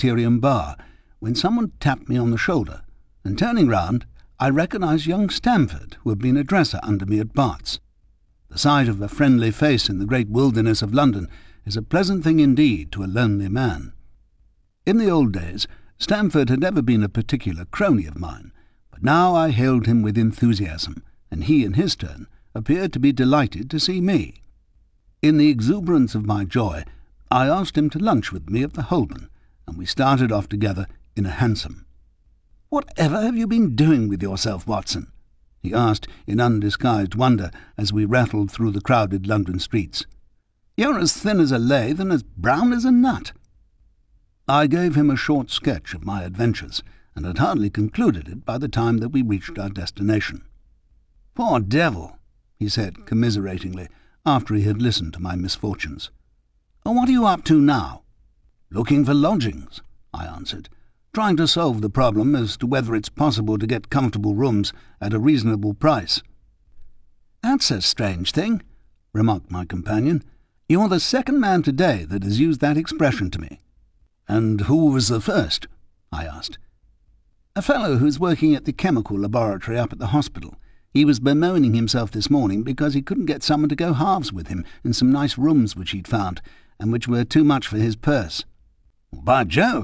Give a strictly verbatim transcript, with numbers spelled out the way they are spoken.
Tyrian bar when someone tapped me on the shoulder, and turning round, I recognised young Stamford, who had been a dresser under me at Bart's. The sight of a friendly face in the great wilderness of London is a pleasant thing indeed to a lonely man. In the old days, Stamford had never been a particular crony of mine, but now I hailed him with enthusiasm, and he, in his turn, appeared to be delighted to see me. In the exuberance of my joy, I asked him to lunch with me at the Holborn, and we started off together in a hansom. "Whatever have you been doing with yourself, Watson?" he asked in undisguised wonder as we rattled through the crowded London streets. "You're as thin as a lathe and as brown as a nut." I gave him a short sketch of my adventures, and had hardly concluded it by the time that we reached our destination. "Poor devil," he said commiseratingly, after he had listened to my misfortunes. "What are you up to now?" "Looking for lodgings," I answered, "trying to solve the problem as to whether it's possible to get comfortable rooms at a reasonable price." "That's a strange thing," remarked my companion. "You're the second man today that has used that expression to me." "And who was the first?" I asked. "A fellow who's working at the chemical laboratory up at the hospital. He was bemoaning himself this morning because he couldn't get someone to go halves with him in some nice rooms which he'd found, and which were too much for his purse." "By Jove!"